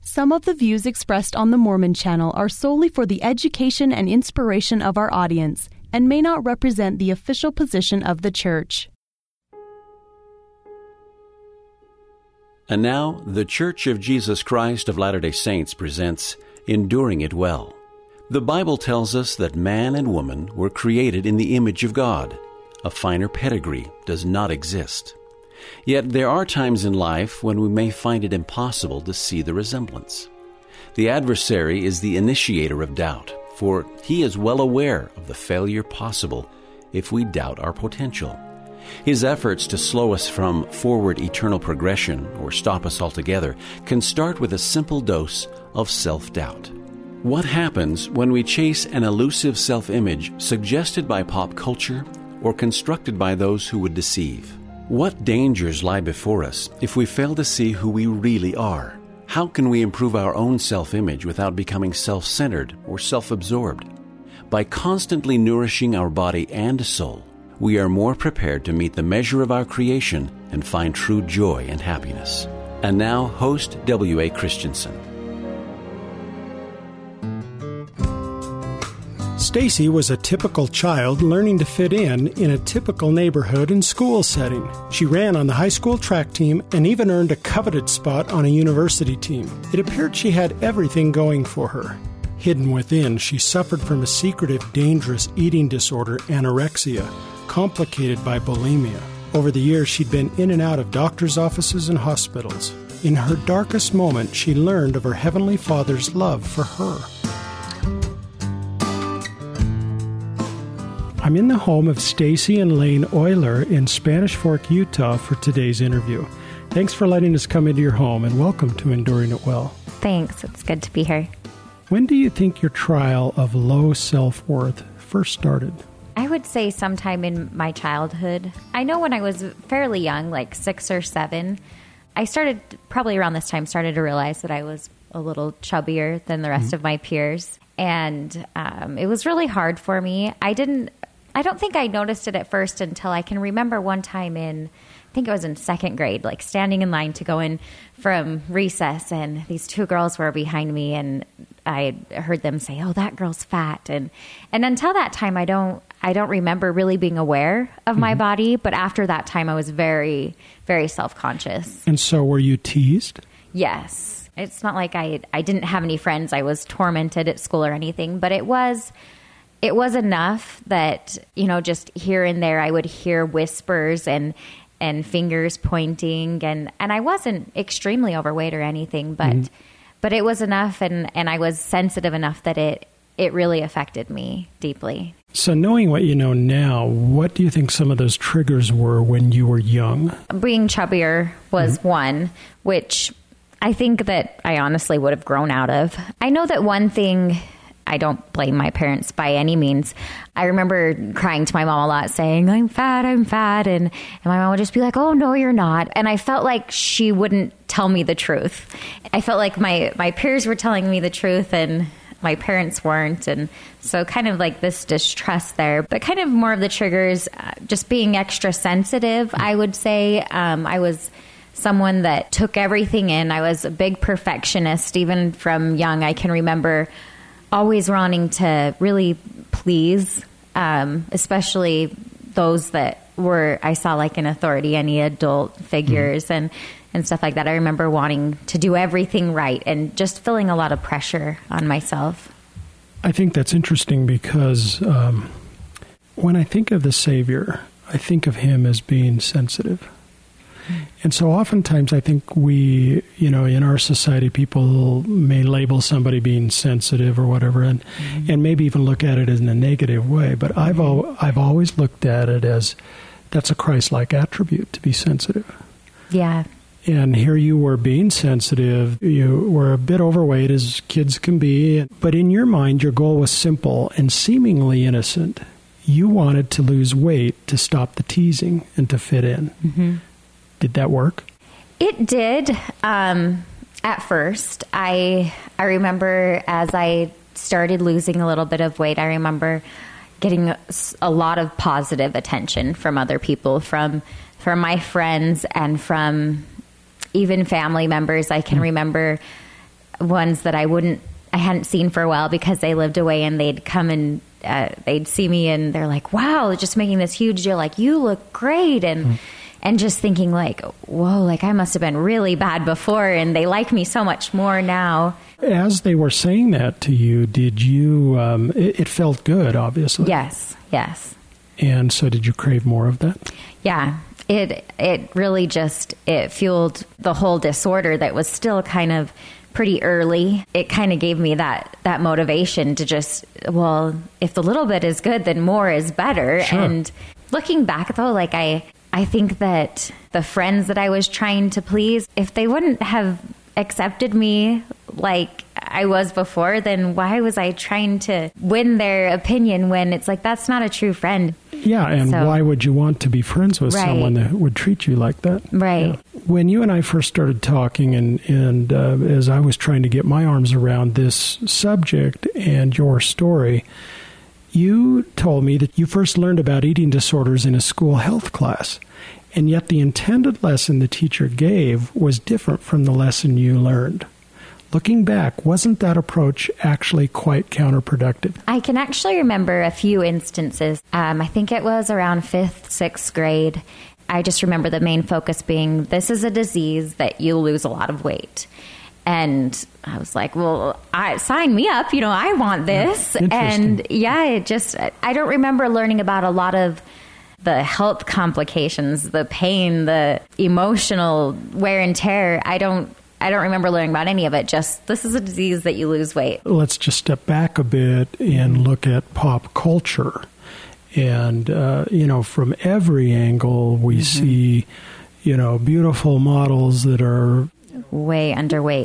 Some of the views expressed on the Mormon Channel are solely for the education and inspiration of our audience and may not represent the official position of the Church. And now, the Church of Jesus Christ of Latter-day Saints presents Enduring It Well. The Bible tells us that man and woman were created in the image of God. A finer pedigree does not exist. Yet there are times in life when we may find it impossible to see the resemblance. The adversary is the initiator of doubt, for he is well aware of the failure possible if we doubt our potential. His efforts to slow us from forward eternal progression or stop us altogether can start with a simple dose of self-doubt. What happens when we chase an elusive self-image suggested by pop culture or constructed by those who would deceive? What dangers lie before us if we fail to see who we really are? How can we improve our own self-image without becoming self-centered or self-absorbed? By constantly nourishing our body and soul, we are more prepared to meet the measure of our creation and find true joy and happiness. And now, host W.A. Christensen. Stacy was a typical child learning to fit in a typical neighborhood and school setting. She ran on the high school track team and even earned a coveted spot on a university team. It appeared she had everything going for her. Hidden within, she suffered from a secretive, dangerous eating disorder, anorexia, complicated by bulimia. Over the years, she'd been in and out of doctors' offices and hospitals. In her darkest moment, she learned of her Heavenly Father's love for her. I'm in the home of Stacy and Lane Euler in Spanish Fork, Utah for today's interview. Thanks for letting us come into your home and welcome to Enduring It Well. Thanks. It's good to be here. When do you think your trial of low self-worth first started? I would say sometime in my childhood. I know when I was fairly young, like 6 or 7, I started, probably around this time, started to realize that I was a little chubbier than the rest of my peers. And it was really hard for me. I don't think I noticed it at first until I can remember one time I think it was in 2nd grade, like standing in line to go in from recess, and these 2 girls were behind me, and I heard them say, "Oh, that girl's fat." And until that time, I don't remember really being aware of my body. But after that time, I was very, very self-conscious. And so were you teased? Yes. It's not like I didn't have any friends. I was tormented at school or anything, but it was enough that, just here and there, I would hear whispers and fingers pointing, and I wasn't extremely overweight or anything, but it was enough, and I was sensitive enough that it really affected me deeply. So knowing what you know now, what do you think some of those triggers were when you were young? Being chubbier was one, which I think that I honestly would have grown out of. I know that one thing, I don't blame my parents by any means. I remember crying to my mom a lot saying, I'm fat. And my mom would just be like, oh, no, you're not. And I felt like she wouldn't tell me the truth. I felt like my peers were telling me the truth and my parents weren't. And so kind of like this distrust there, but kind of more of the triggers, just being extra sensitive, I would say. I was someone that took everything in. I was a big perfectionist. Even from young, I can remember always wanting to really please, especially those that I saw like in authority, any adult figures and stuff like that. I remember wanting to do everything right and just feeling a lot of pressure on myself. I think that's interesting because when I think of the Savior, I think of him as being sensitive. And so oftentimes I think we, in our society, people may label somebody being sensitive or whatever, and maybe even look at it in a negative way. But I've always looked at it as that's a Christ-like attribute, to be sensitive. Yeah. And here you were being sensitive. You were a bit overweight, as kids can be. But in your mind, your goal was simple and seemingly innocent. You wanted to lose weight to stop the teasing and to fit in. Mm-hmm. Did that work? It did. At first, I remember as I started losing a little bit of weight, I remember getting a lot of positive attention from other people, from my friends and from even family members. I can remember ones that I hadn't seen for a while because they lived away, and they'd come and they'd see me and they're like, wow, just making this huge deal, like, you look great. And just thinking like, whoa, like I must have been really bad before, and they like me so much more now. As they were saying that to you, did you, it felt good, obviously. Yes. And so did you crave more of that? Yeah. It really just, it fueled the whole disorder that was still kind of pretty early. It kind of gave me that motivation to just, well, if the little bit is good, then more is better. Sure. And looking back though, like I think that the friends that I was trying to please, if they wouldn't have accepted me like I was before, then why was I trying to win their opinion when it's like, that's not a true friend? Yeah, and why would you want to be friends with someone that would treat you like that? Right. Yeah. When you and I first started talking, and as I was trying to get my arms around this subject and your story, you told me that you first learned about eating disorders in a school health class, and yet the intended lesson the teacher gave was different from the lesson you learned. Looking back, wasn't that approach actually quite counterproductive? I can actually remember a few instances. I think it was around 5th, 6th grade. I just remember the main focus being, this is a disease that you lose a lot of weight. And I was like, well, sign me up. I want this. And I don't remember learning about a lot of the health complications, the pain, the emotional wear and tear. I don't remember learning about any of it. Just, this is a disease that you lose weight. Let's just step back a bit and look at pop culture. And, from every angle, we see, beautiful models that are way underweight.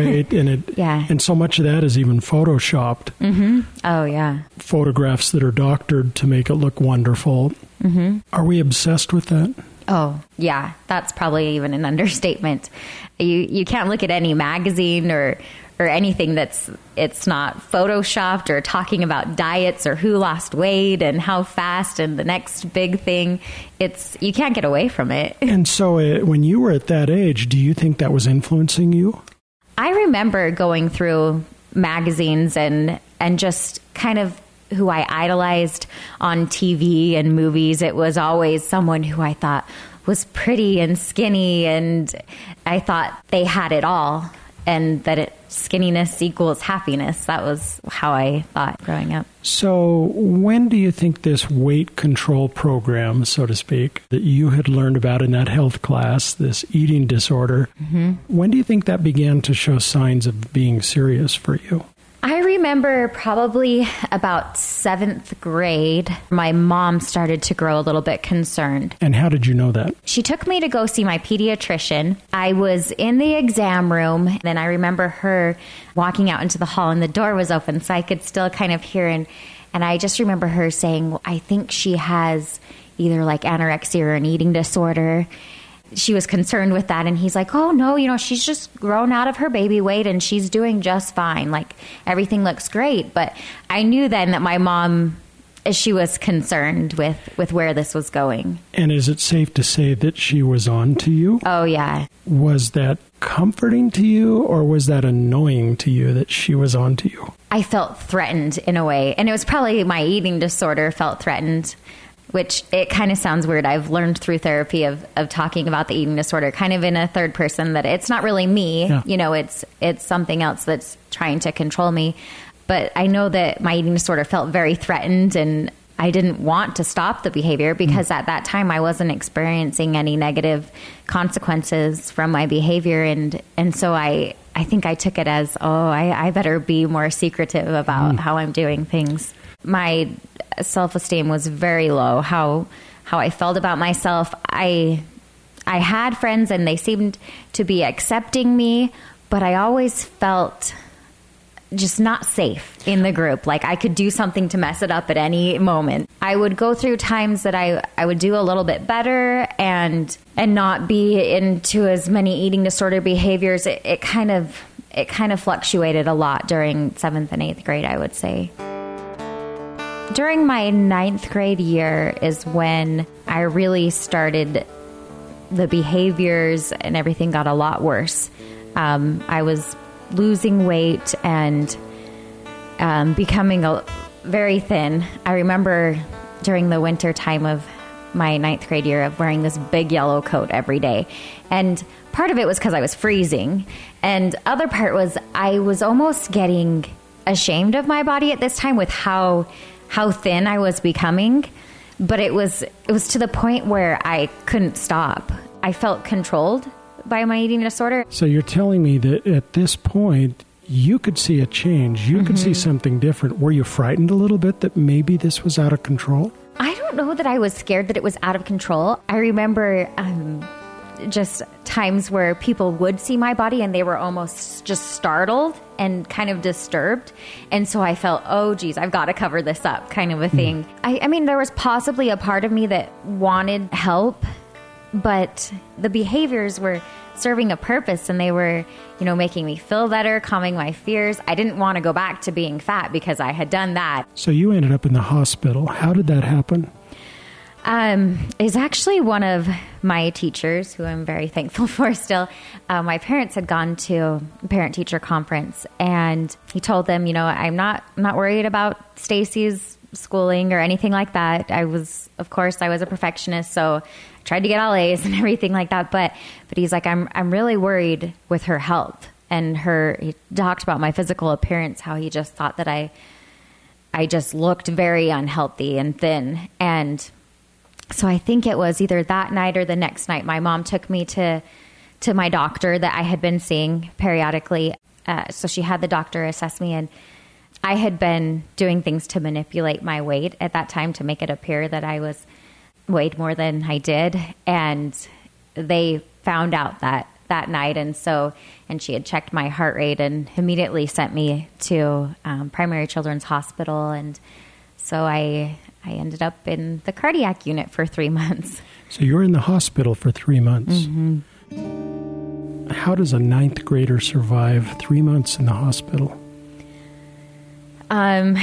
And so much of that is even photoshopped. Mm-hmm. Oh, yeah. Photographs that are doctored to make it look wonderful. Mm-hmm. Are we obsessed with that? Oh, yeah. That's probably even an understatement. You can't look at any magazine or anything it's not photoshopped or talking about diets or who lost weight and how fast and the next big thing. You can't get away from it. And so when you were at that age, do you think that was influencing you? I remember going through magazines and just kind of who I idolized on TV and movies. It was always someone who I thought was pretty and skinny, and I thought they had it all, and that skinniness equals happiness. That was how I thought growing up. So when do you think this weight control program, so to speak, that you had learned about in that health class, this eating disorder, when do you think that began to show signs of being serious for you? I remember probably about 7th grade, my mom started to grow a little bit concerned. And how did you know that? She took me to go see my pediatrician. I was in the exam room, and I remember her walking out into the hall, and the door was open, so I could still kind of hear. And I just remember her saying, well, I think she has either like anorexia or an eating disorder. She was concerned with that, and he's like, oh, no, she's just grown out of her baby weight, and she's doing just fine. Like, everything looks great. But I knew then that my mom, she was concerned with where this was going. And is it safe to say that she was on to you? Oh, yeah. Was that comforting to you, or was that annoying to you that she was on to you? I felt threatened in a way, and it was probably my eating disorder felt threatened. Which it kind of sounds weird. I've learned through therapy of talking about the eating disorder kind of in a third person, that it's not really me. Yeah. It's something else that's trying to control me. But I know that my eating disorder felt very threatened, and I didn't want to stop the behavior because at that time I wasn't experiencing any negative consequences from my behavior. And so I think I took it as, I better be more secretive about how I'm doing things. My self-esteem was very low, how I felt about myself. I had friends and they seemed to be accepting me, but I always felt just not safe in the group. Like I could do something to mess it up at any moment. I would go through times that I would do a little bit better and not be into as many eating disorder behaviors. It kind of fluctuated a lot during 7th and 8th grade, I would say. During my 9th grade year is when I really started, the behaviors and everything got a lot worse. I was losing weight and becoming very thin. I remember during the winter time of my 9th grade year of wearing this big yellow coat every day. And part of it was because I was freezing. And other part was I was almost getting ashamed of my body at this time with how thin I was becoming. But it was to the point where I couldn't stop. I felt controlled by my eating disorder. So you're telling me that at this point, you could see a change. You could see something different. Were you frightened a little bit that maybe this was out of control? I don't know that I was scared that it was out of control. I remember just times where people would see my body and they were almost just startled and kind of disturbed. And so I felt, oh, geez, I've got to cover this up kind of a thing. I mean, there was possibly a part of me that wanted help, but the behaviors were serving a purpose and they were, making me feel better, calming my fears. I didn't want to go back to being fat because I had done that. So you ended up in the hospital. How did that happen? It's actually one of my teachers, who I'm very thankful for still. My parents had gone to a parent-teacher conference, and he told them, I'm not worried about Stacy's schooling or anything like that. I was a perfectionist, so I tried to get all A's and everything like that. But he's like, I'm really worried with her health and he talked about my physical appearance, how he just thought that I just looked very unhealthy and thin. And so I think it was either that night or the next night, my mom took me to my doctor that I had been seeing periodically. So she had the doctor assess me, and I had been doing things to manipulate my weight at that time to make it appear that I was weighed more than I did. And they found out that night. And she had checked my heart rate and immediately sent me to Primary Children's Hospital. And so I ended up in the cardiac unit for 3 months. So you were in the hospital for 3 months. Mm-hmm. How does a 9th grader survive 3 months in the hospital? I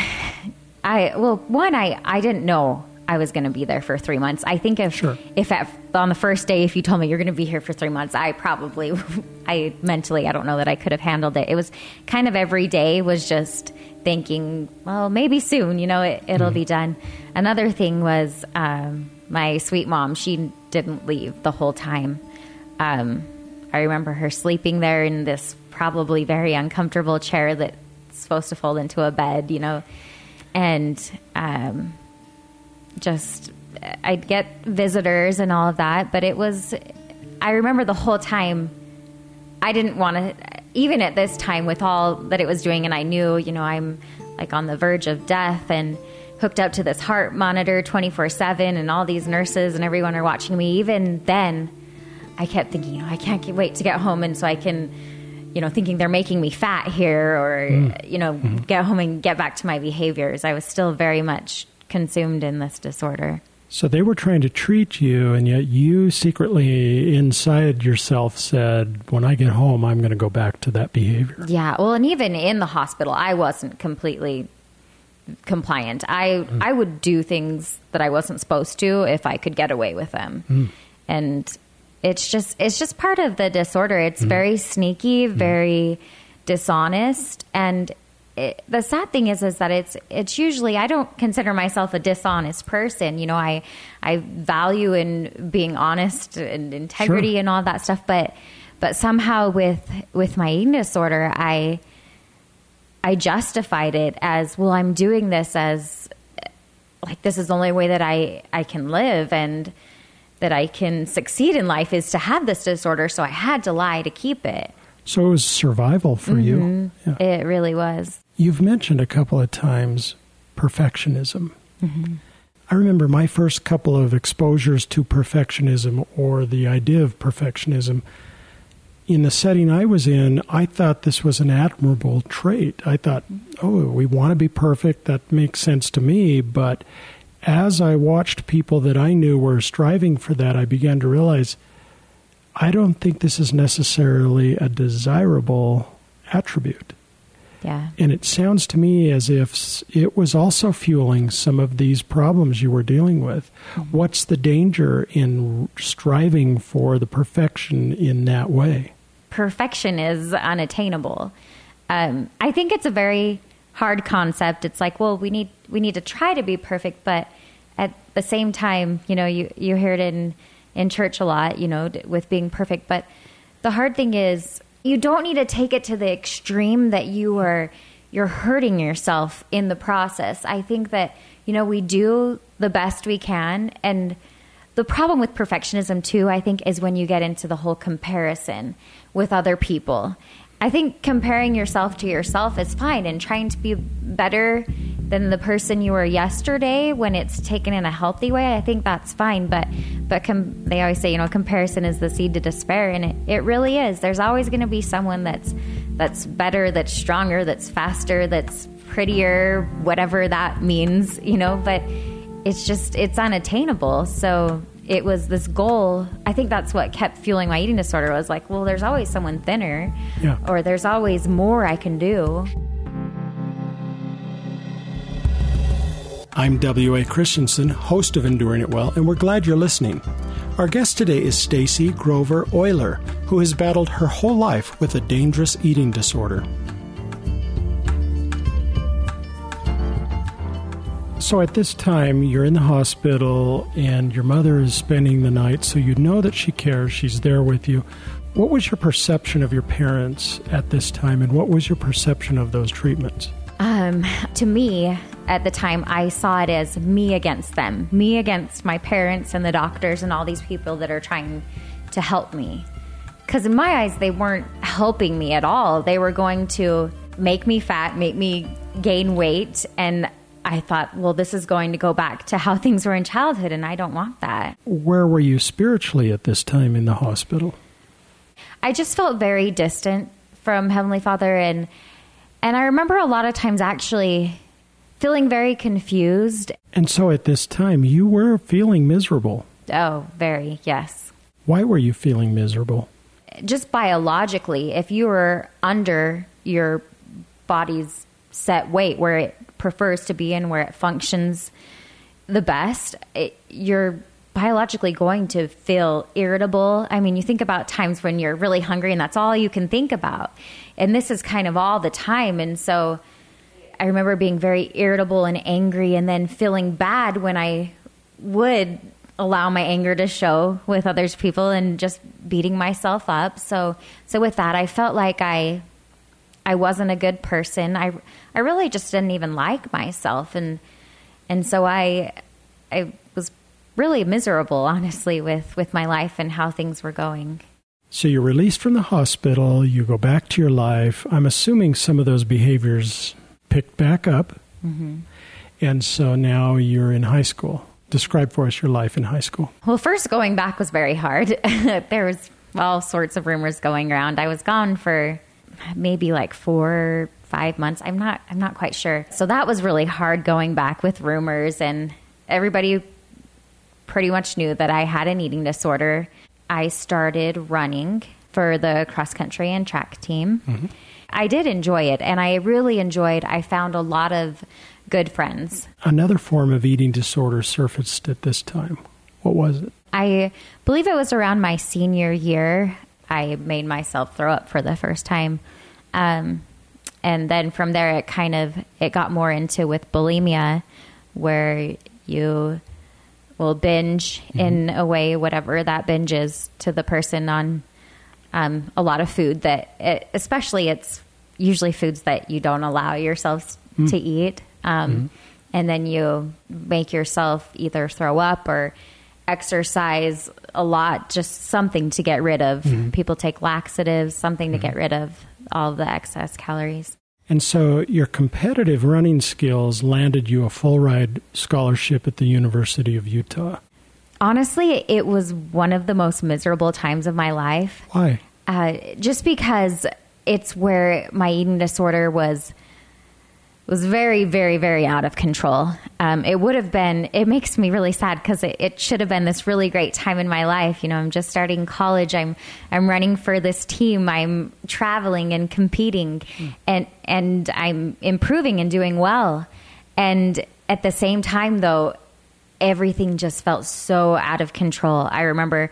didn't know I was going to be there for 3 months. I think if on the first day, if you told me you're going to be here for 3 months, I don't know that I could have handled it. It was kind of every day was just thinking, well, maybe soon, it'll be done. Another thing was my sweet mom. She didn't leave the whole time. I remember her sleeping there in this probably very uncomfortable chair that's supposed to fold into a bed, and I'd get visitors and all of that. But I remember the whole time I didn't want to, even at this time with all that it was doing, and I knew, I'm like on the verge of death and hooked up to this heart monitor 24/7 and all these nurses and everyone are watching me. Even then, I kept thinking, I can't wait to get home, and so I can, thinking they're making me fat here or, get home and get back to my behaviors. I was still very much consumed in this disorder. So they were trying to treat you, and yet you secretly inside yourself said, when I get home, I'm going to go back to that behavior. Yeah. Well, and even in the hospital, I wasn't completely compliant. I would do things that I wasn't supposed to if I could get away with them. And it's just part of the disorder. It's very sneaky, very dishonest. And the sad thing is that it's usually, I don't consider myself a dishonest person. I value in being honest and integrity and all that stuff. But somehow with my eating disorder, I justified it as, well, I'm doing this as like, this is the only way that I can live and that I can succeed in life is to have this disorder. So I had to lie to keep it. So it was survival for you. Yeah. It really was. You've mentioned a couple of times perfectionism. I remember my first couple of exposures to perfectionism or the idea of perfectionism. In the setting I was in, I thought this was an admirable trait. I thought, we want to be perfect. That makes sense to me. But as I watched people that I knew were striving for that, I began to realize, I don't think this is necessarily a desirable attribute. Yeah. And it sounds to me as if it was also fueling some of these problems you were dealing with. What's the danger in striving for the perfection in that way? Perfection is unattainable. I think it's a very hard concept. It's like, well, we need to try to be perfect, but at the same time, you hear it in church a lot, with being perfect. But the hard thing is you don't need to take it to the extreme that you're hurting yourself in the process. I think that, we do the best we can. And the problem with perfectionism too, I think, is when you get into the whole comparison with other people. I think comparing yourself to yourself is fine, and trying to be better than the person you were yesterday when it's taken in a healthy way, I think that's fine. But they always say, comparison is the seed to despair, and it really is. There's always going to be someone that's better, that's stronger, that's faster, that's prettier, whatever that means, but it's unattainable. So it was this goal. I think that's what kept fueling my eating disorder. Was like, well, there's always someone thinner, or there's always more I can do. I'm W.A. Christensen, host of Enduring It Well, and we're glad you're listening. Our guest today is Stacy Grover Euler, who has battled her whole life with a dangerous eating disorder. So at this time, you're in the hospital and your mother is spending the night, so you know that she cares, she's there with you. What was your perception of your parents at this time, and what was your perception of those treatments? To me, at the time, I saw it as me against them, me against my parents and the doctors and all these people that are trying to help me. Because in my eyes, they weren't helping me at all. They were going to make me fat, make me gain weight, and I thought, well, this is going to go back to how things were in childhood, and I don't want that. Where were you spiritually at this time in the hospital? I just felt very distant from Heavenly Father, and I remember a lot of times actually feeling very confused. And so at this time, you were feeling miserable. Oh, very, yes. Why were you feeling miserable? Just biologically, if you were under your body's set weight, where it prefers to be and where it functions the best, you're biologically going to feel irritable. I mean, you think about times when you're really hungry and that's all you can think about. And this is kind of all the time. And so I remember being very irritable and angry, and then feeling bad when I would allow my anger to show with others people, and just beating myself up. So with that, I felt like I wasn't a good person. I really just didn't even like myself. And so I was really miserable, honestly, with my life and how things were going. So you're released from the hospital, you go back to your life. I'm assuming some of those behaviors picked back up. Mm-hmm. And so now you're in high school. Describe for us your life in high school. Well, first, going back was very hard. There was all sorts of rumors going around. I was gone for maybe like 4 or 5 months. I'm not quite sure. So that was really hard, going back with rumors, and everybody pretty much knew that I had an eating disorder. I started running for the cross country and track team. Mm-hmm. I did enjoy it, and I found a lot of good friends. Another form of eating disorder surfaced at this time. What was it? I believe it was around my senior year. I made myself throw up for the first time. And then from there, it got more into with bulimia, where you will binge in a way, whatever that binge is to the person, on a lot of food especially it's usually foods that you don't allow yourselves to eat. And then you make yourself either throw up or exercise a lot, just something to get rid of. People take laxatives, something to get rid of all the excess calories. And so your competitive running skills landed you a full ride scholarship at the University of Utah. Honestly, it was one of the most miserable times of my life. Why? Just because it's where my eating disorder was very, very, very out of control. It makes me really sad, because it should have been this really great time in my life. I'm just starting college. I'm running for this team. I'm traveling and competing, and I'm improving and doing well. And at the same time, though, everything just felt so out of control. I remember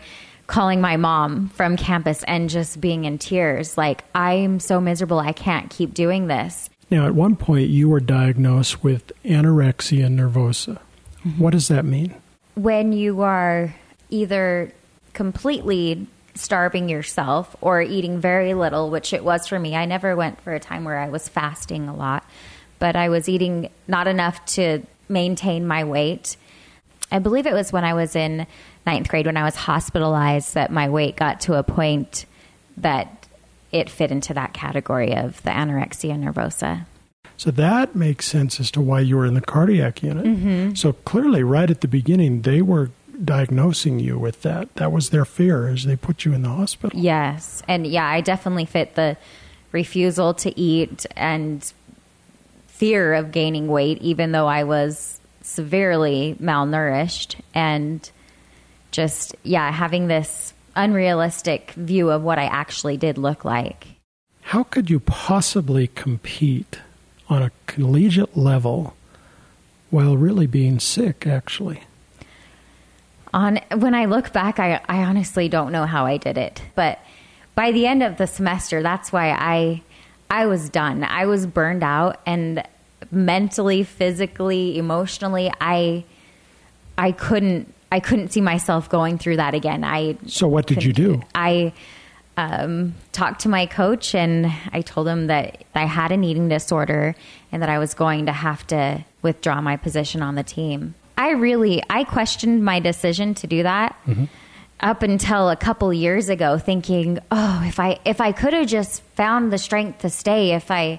calling my mom from campus and just being in tears. Like, I'm so miserable. I can't keep doing this. Now, at one point, you were diagnosed with anorexia nervosa. Mm-hmm. What does that mean? When you are either completely starving yourself or eating very little, which it was for me. I never went for a time where I was fasting a lot, but I was eating not enough to maintain my weight. I believe it was when I was in 9th grade when I was hospitalized that my weight got to a point that it fit into that category of the anorexia nervosa. So that makes sense as to why you were in the cardiac unit. Mm-hmm. So clearly, right at the beginning, they were diagnosing you with that. That was their fear as they put you in the hospital. Yes. And yeah, I definitely fit the refusal to eat and fear of gaining weight, even though I was severely malnourished, and just, having this unrealistic view of what I actually did look like. How could you possibly compete on a collegiate level while really being sick, actually? When I look back, I honestly don't know how I did it. But by the end of the semester, that's why I was done. I was burned out, and mentally, physically, emotionally, I couldn't see myself going through that again. So what did you do? I talked to my coach, and I told him that I had an eating disorder and that I was going to have to withdraw my position on the team. I questioned my decision to do that up until a couple years ago, thinking, if I could have just found the strength to stay,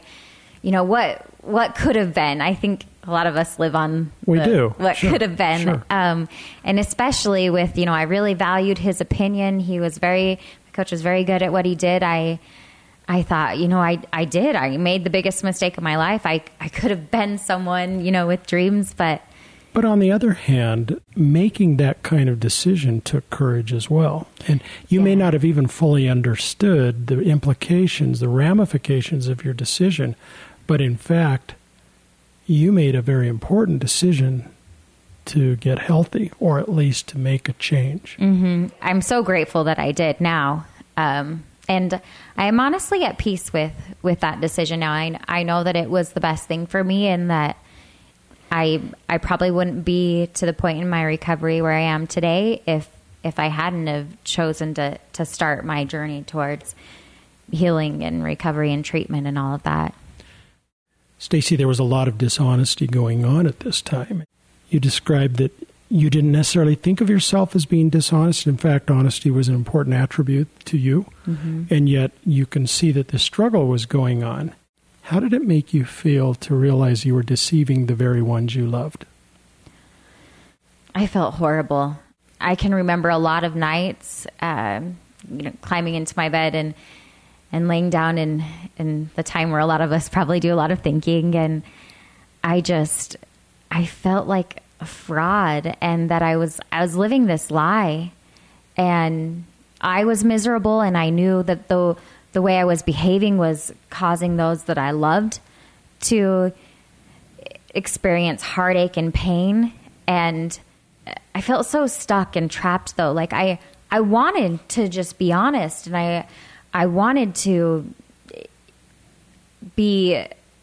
what could have been. I think a lot of us live on what could have been. Sure. And especially with, I really valued his opinion. My coach was very good at what he did. I thought, I made the biggest mistake of my life. I could have been someone, with dreams, But on the other hand, making that kind of decision took courage as well. And you may not have even fully understood the implications, the ramifications of your decision. But in fact, you made a very important decision to get healthy, or at least to make a change. Mm-hmm. I'm so grateful that I did now. And I'm honestly at peace with that decision now. I know that it was the best thing for me, and that I probably wouldn't be to the point in my recovery where I am today if I hadn't have chosen to start my journey towards healing and recovery and treatment and all of that. Stacy, there was a lot of dishonesty going on at this time. You described that you didn't necessarily think of yourself as being dishonest. In fact, honesty was an important attribute to you, and yet you can see that the struggle was going on. How did it make you feel to realize you were deceiving the very ones you loved? I felt horrible. I can remember a lot of nights, climbing into my bed and laying down in the time where a lot of us probably do a lot of thinking. And I felt like a fraud, and that I was living this lie, and I was miserable. And I knew that the way I was behaving was causing those that I loved to experience heartache and pain. And I felt so stuck and trapped, though. Like I wanted to just be honest, and I wanted to be,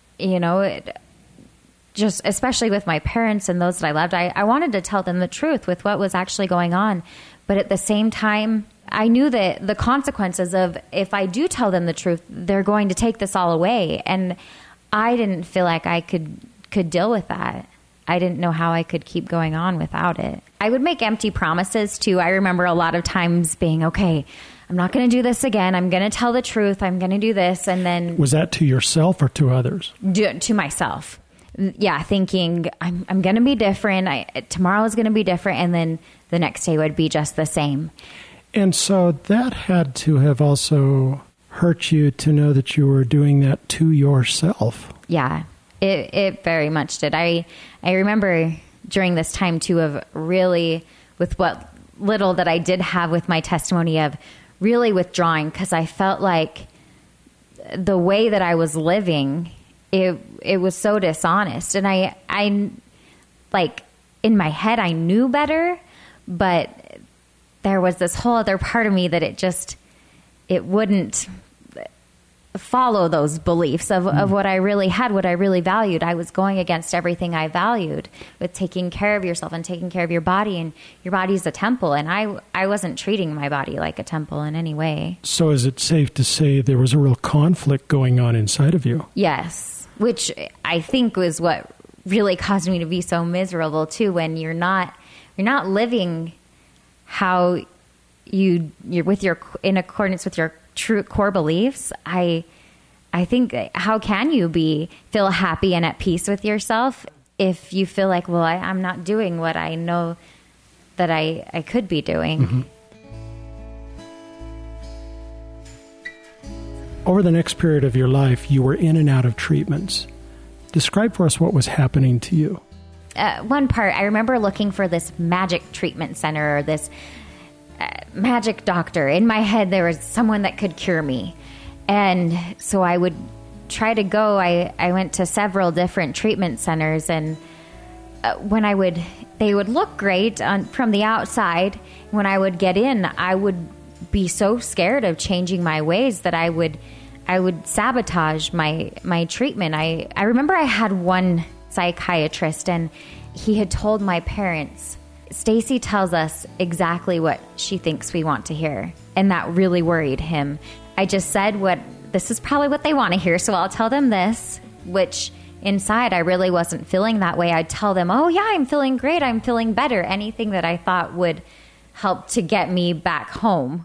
just especially with my parents and those that I loved, I wanted to tell them the truth with what was actually going on. But at the same time, I knew that the consequences of, if I do tell them the truth, they're going to take this all away. And I didn't feel like I could deal with that. I didn't know how I could keep going on without it. I would make empty promises too. I remember a lot of times being, okay, I'm not going to do this again. I'm going to tell the truth. I'm going to do this. And then... Was that to yourself or to others? To myself. Yeah, thinking I'm going to be different. Tomorrow is going to be different. And then the next day would be just the same. And so that had to have also hurt you to know that you were doing that to yourself. Yeah, it very much did. I remember during this time too of really, with what little that I did have with my testimony, of really withdrawing, because I felt like the way that I was living, it was so dishonest. And I like in my head, I knew better, but there was this whole other part of me that it wouldn't follow those beliefs of what I really had, what I really valued. I was going against everything I valued with taking care of yourself and taking care of your body, and your body's a temple, and I wasn't treating my body like a temple in any way. So is it safe to say there was a real conflict going on inside of you? Yes, which I think was what really caused me to be so miserable too, when you're not living how you're in accordance with your true core beliefs. I think, how can you feel happy and at peace with yourself if you feel like, well, I'm not doing what I know that I could be doing? Mm-hmm. Over the next period of your life, you were in and out of treatments. Describe for us what was happening to you. One part, I remember looking for this magic treatment center, or this magic doctor. In my head, there was someone that could cure me. And so I would try to go. I went to several different treatment centers, and they would look great from the outside. When I would get in, I would be so scared of changing my ways that I would sabotage my treatment. I remember I had one psychiatrist, and he had told my parents, Stacy tells us exactly what she thinks we want to hear. And that really worried him. I just said, this is probably what they want to hear, so I'll tell them this, which inside I really wasn't feeling that way. I'd tell them, oh yeah, I'm feeling great, I'm feeling better. Anything that I thought would help to get me back home.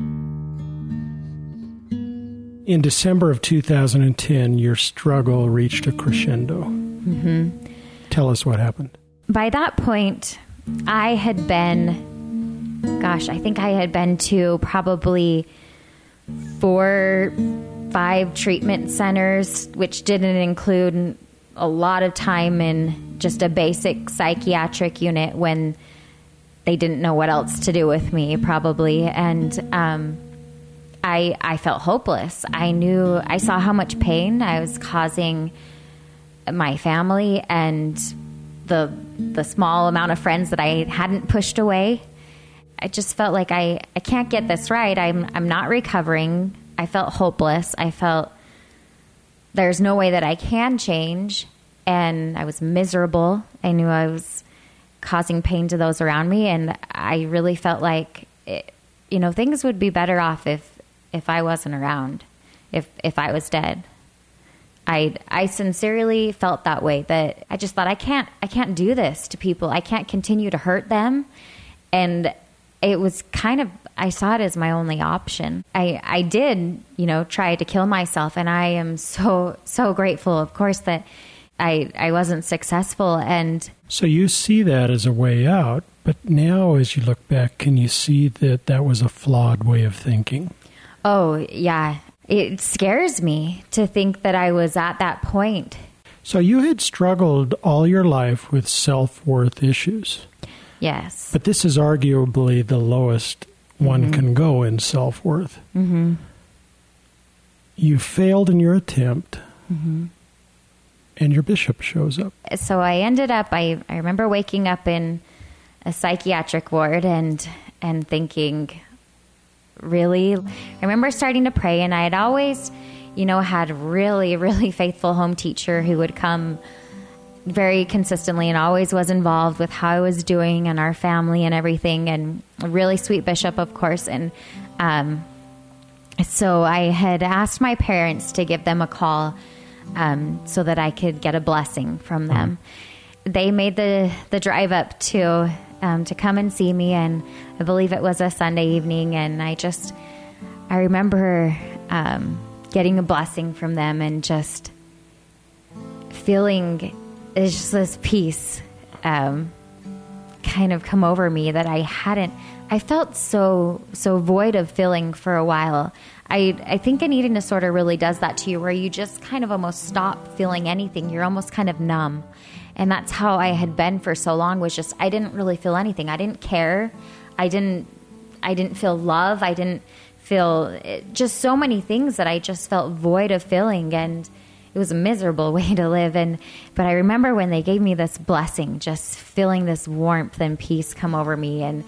In December of 2010, your struggle reached a crescendo. Mm-hmm. Tell us what happened. By that point, I had been to probably 4-5 treatment centers, which didn't include a lot of time in just a basic psychiatric unit when they didn't know what else to do with me, probably. And I felt hopeless. I saw how much pain I was causing my family and the small amount of friends that I hadn't pushed away. I just felt like I can't get this right. I'm not recovering. I felt hopeless. I felt there's no way that I can change, and I was miserable. I knew I was causing pain to those around me, and I really felt like things would be better off if I wasn't around, if I was dead. I sincerely felt that way, that I just thought I can't do this to people. I can't continue to hurt them. And it was I saw it as my only option. I did, try to kill myself, and I am so grateful, of course, that I wasn't successful. And so you see that as a way out, but now as you look back, can you see that was a flawed way of thinking? Oh, yeah. It scares me to think that I was at that point. So you had struggled all your life with self-worth issues. Yes. But this is arguably the lowest one can go in self-worth. Mm-hmm. You failed in your attempt, and your bishop shows up. So I ended up, I remember waking up in a psychiatric ward and thinking, really? I remember starting to pray, and I had always, had really, really faithful home teacher who would come very consistently and always was involved with how I was doing and our family and everything, and a really sweet bishop, of course. And so I had asked my parents to give them a call so that I could get a blessing from them. They made the drive up to come and see me, and I believe it was a Sunday evening, and I remember getting a blessing from them and just feeling just this peace kind of come over me that I felt so void of feeling for a while. I think an eating disorder really does that to you, where you just kind of almost stop feeling anything. You're almost kind of numb. And that's how I had been for so long, was just, I didn't really feel anything. I didn't care. I didn't feel love. I didn't feel just so many things that I just felt void of feeling. And it was a miserable way to live. But I remember when they gave me this blessing, just feeling this warmth and peace come over me. And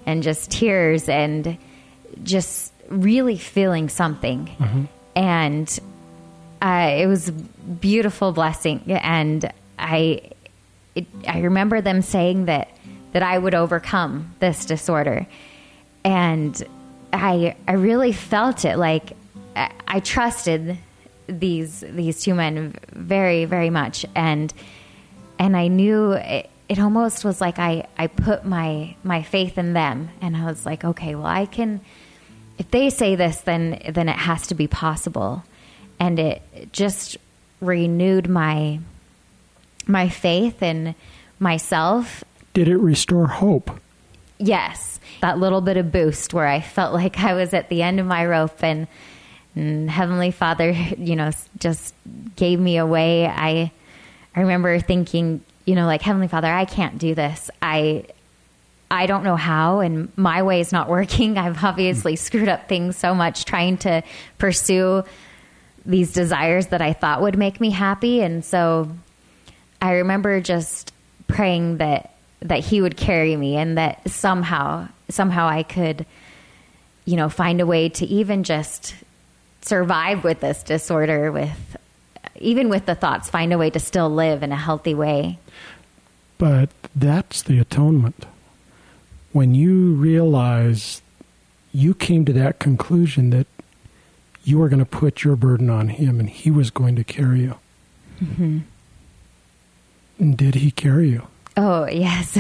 and just tears and just really feeling something. Mm-hmm. And it was a beautiful blessing. And I remember them saying that I would overcome this disorder. And I really felt it. Like I trusted these two men very, very much. And I knew it almost was like I put my faith in them, and I was like, okay, well, I can, if they say this, then it has to be possible. And it just renewed my faith in myself. Did it restore hope? Yes. That little bit of boost where I felt like I was at the end of my rope, and Heavenly Father, just gave me a way. I remember thinking, like, Heavenly Father, I can't do this. I don't know how, and my way is not working. I've obviously screwed up things so much trying to pursue these desires that I thought would make me happy. And so I remember just praying that he would carry me, and that somehow I could, find a way to even just survive with this disorder, even with the thoughts, find a way to still live in a healthy way. But that's the atonement. When you realize you came to that conclusion that you were going to put your burden on him and he was going to carry you. Mm-hmm. And did he carry you? Oh, yes.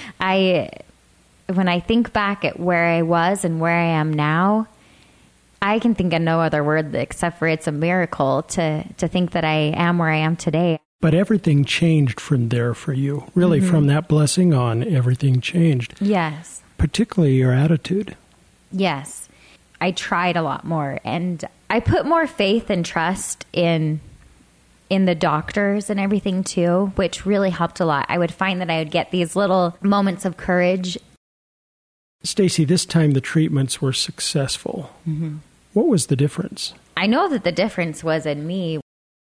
When I think back at where I was and where I am now, I can think of no other word except for it's a miracle to think that I am where I am today. But everything changed from there for you. Really, mm-hmm. From that blessing on, everything changed. Yes. Particularly your attitude. Yes. I tried a lot more, and I put more faith and trust in the doctors and everything too, which really helped a lot. I would find that I would get these little moments of courage. Stacy, this time the treatments were successful. Mm-hmm. What was the difference? I know that the difference was in me.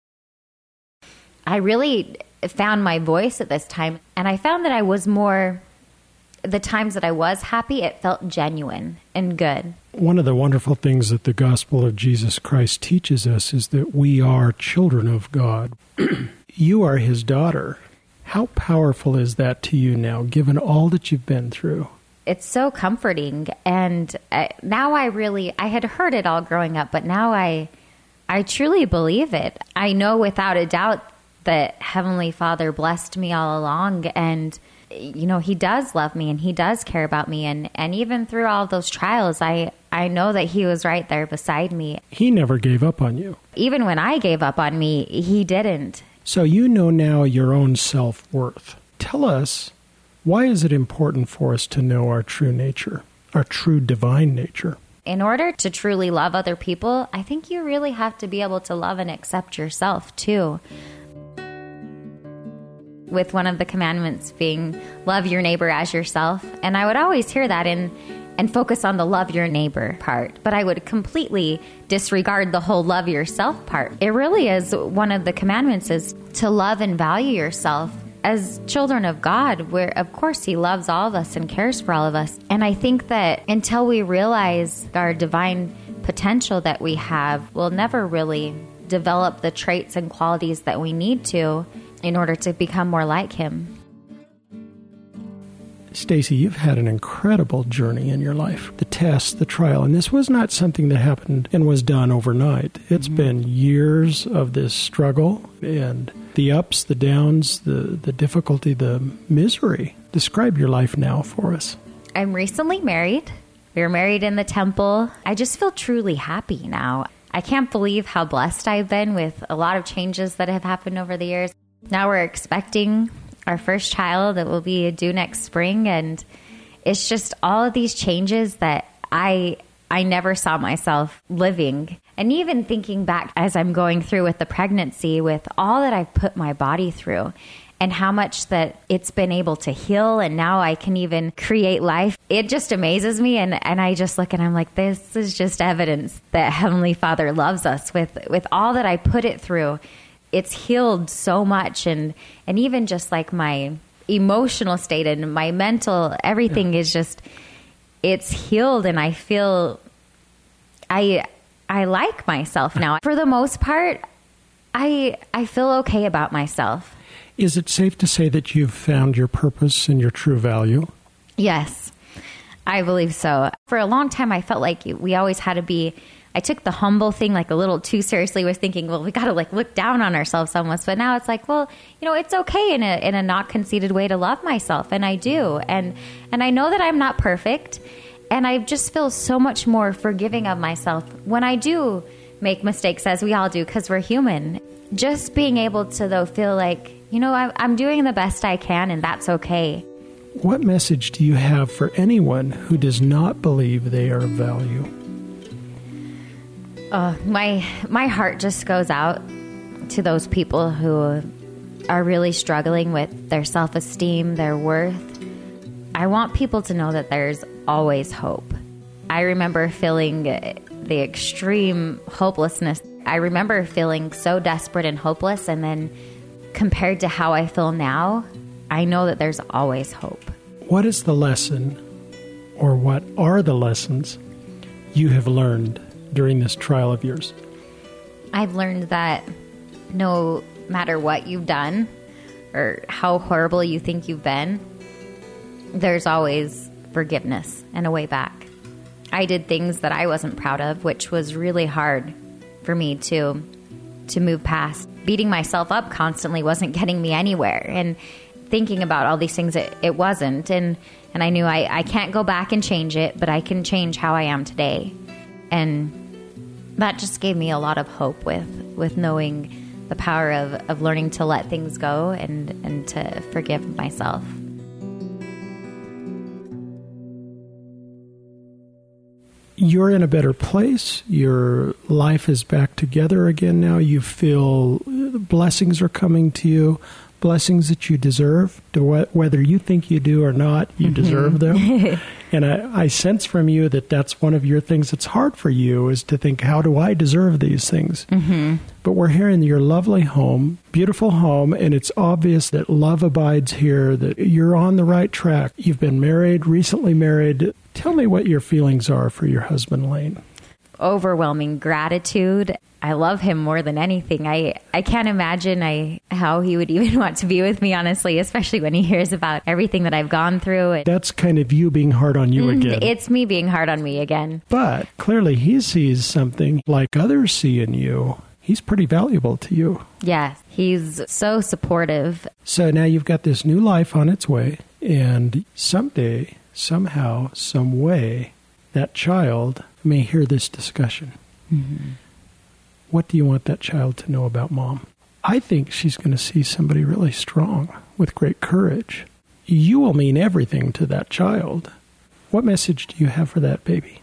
I really found my voice at this time, and I found that I was more, the times that I was happy, it felt genuine and good. One of the wonderful things that the gospel of Jesus Christ teaches us is that we are children of God. You are his daughter. How powerful is that to you now, given all that you've been through? It's so comforting. And now I had heard it all growing up, but now I truly believe it. I know without a doubt that Heavenly Father blessed me all along, and he does love me and he does care about me. And even through all of those trials, I know that he was right there beside me. He never gave up on you. Even when I gave up on me, he didn't. So you know now your own self-worth. Tell us, why is it important for us to know our true nature, our true divine nature? In order to truly love other people, I think you really have to be able to love and accept yourself too. With one of the commandments being love your neighbor as yourself. And I would always hear that and focus on the love your neighbor part. But I would completely disregard the whole love yourself part. It really is one of the commandments is to love and value yourself. As children of God, where of course he loves all of us and cares for all of us. And I think that until we realize our divine potential that we have, we'll never really develop the traits and qualities that we need to in order to become more like him. Stacy, you've had an incredible journey in your life. The test, the trial, and this was not something that happened and was done overnight. It's been years of this struggle and the ups, the downs, the difficulty, the misery. Describe your life now for us. I'm recently married. We were married in the temple. I just feel truly happy now. I can't believe how blessed I've been with a lot of changes that have happened over the years. Now we're expecting our first child that will be due next spring. And it's just all of these changes that I never saw myself living. And even thinking back as I'm going through with the pregnancy, with all that I've put my body through and how much that it's been able to heal. And now I can even create life. It just amazes me. And I just look and I'm like, this is just evidence that Heavenly Father loves us with all that I put it through. It's healed so much. And even just like my emotional state and my mental, everything is just, it's healed, and I feel I like myself now. For the most part, I feel okay about myself. Is it safe to say that you've found your purpose and your true value? Yes, I believe so. For a long time, I felt like we always had to be, I took the humble thing like a little too seriously, was thinking, well, we got to like look down on ourselves almost. But now it's like, well, it's okay in a not conceited way to love myself. And I do. And I know that I'm not perfect. And I just feel so much more forgiving of myself when I do make mistakes, as we all do, because we're human. Just being able to, though, feel like, I'm doing the best I can, and that's okay. What message do you have for anyone who does not believe they are of value? My heart just goes out to those people who are really struggling with their self-esteem, their worth. I want people to know that there's always hope. I remember feeling the extreme hopelessness. I remember feeling so desperate and hopeless, and then compared to how I feel now, I know that there's always hope. What is the lesson, or what are the lessons you have learned during this trial of yours? I've learned that no matter what you've done or how horrible you think you've been, there's always forgiveness and a way back. I did things that I wasn't proud of, which was really hard for me to move past. Beating myself up constantly wasn't getting me anywhere. And thinking about all these things, it wasn't. And I knew I can't go back and change it, but I can change how I am today. And that just gave me a lot of hope with knowing the power of learning to let things go and to forgive myself. You're in a better place. Your life is back together again now. You feel blessings are coming to you, blessings that you deserve. Whether you think you do or not, you deserve them. And I sense from you that that's one of your things that's hard for you, is to think, how do I deserve these things? Mm-hmm. But we're here in your lovely home, beautiful home, and it's obvious that love abides here, that you're on the right track. You've been married, recently married. Tell me what your feelings are for your husband, Lane. Overwhelming gratitude. I love him more than anything. I can't imagine how he would even want to be with me, honestly, especially when he hears about everything that I've gone through. That's kind of you being hard on you again. It's me being hard on me again. But clearly he sees something like others see in you. He's pretty valuable to you. Yes, he's so supportive. So now you've got this new life on its way, and someday, somehow, some way, that child may hear this discussion. Mm-hmm. What do you want that child to know about Mom? I think she's going to see somebody really strong with great courage. You will mean everything to that child. What message do you have for that baby?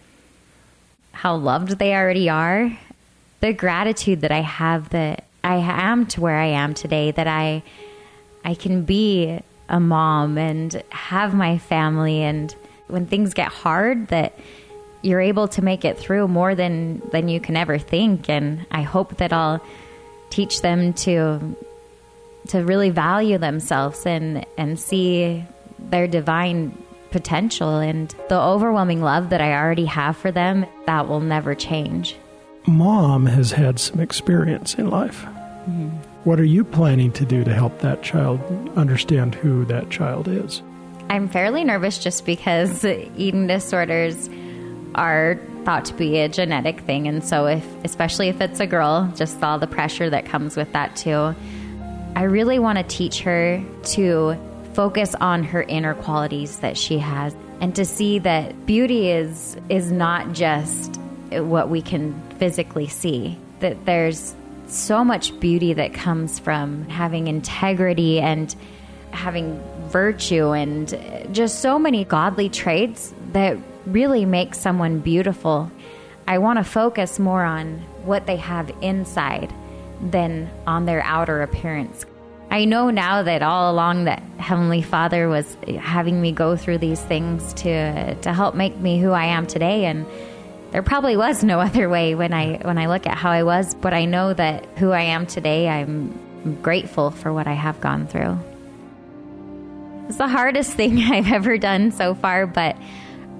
How loved they already are. The gratitude that I have that I am to where I am today, that I can be a mom and have my family, and when things get hard, that you're able to make it through more than you can ever think. And I hope that I'll teach them to really value themselves and see their divine potential, and the overwhelming love that I already have for them, that will never change. Mom has had some experience in life. Mm-hmm. What are you planning to do to help that child understand who that child is? I'm fairly nervous just because eating disorders are thought to be a genetic thing. And so especially if it's a girl, just all the pressure that comes with that too. I really want to teach her to focus on her inner qualities that she has, and to see that beauty is not just what we can physically see, that there's so much beauty that comes from having integrity and having virtue and just so many godly traits that really make someone beautiful. I want to focus more on what they have inside than on their outer appearance. I know now that all along that Heavenly Father was having me go through these things to help make me who I am today, and there probably was no other way when I look at how I was, but I know that who I am today, I'm grateful for what I have gone through. It's the hardest thing I've ever done so far, but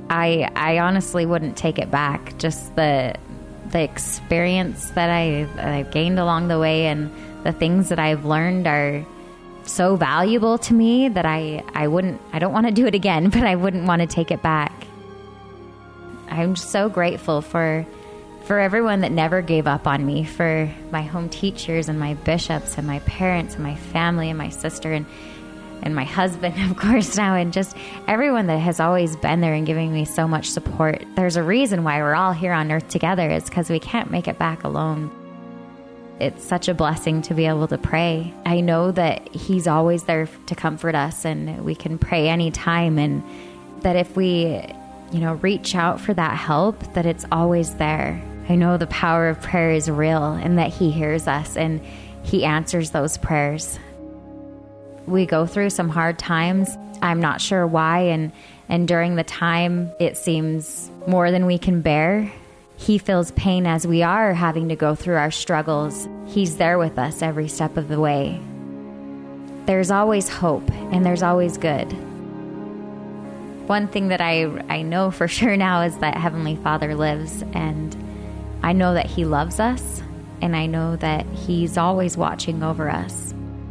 I honestly wouldn't take it back. Just the experience that I've gained along the way and the things that I've learned are so valuable to me that I don't want to do it again, but I wouldn't want to take it back. I'm so grateful for everyone that never gave up on me, for my home teachers and my bishops and my parents and my family and my sister and my husband, of course, now, and just everyone that has always been there and giving me so much support. There's a reason why we're all here on earth together. It's because we can't make it back alone. It's such a blessing to be able to pray. I know that He's always there to comfort us, and we can pray anytime, and that if we, reach out for that help, that it's always there. I know the power of prayer is real, and that He hears us and He answers those prayers. We go through some hard times. I'm not sure why, and during the time, it seems more than we can bear. He feels pain as we are having to go through our struggles. He's there with us every step of the way. There's always hope, and there's always good. One thing that I know for sure now is that Heavenly Father lives, and I know that He loves us, and I know that He's always watching over us.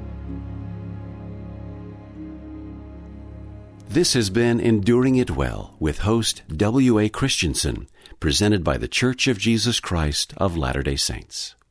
This has been Enduring It Well with host W.A. Christensen, presented by The Church of Jesus Christ of Latter-day Saints.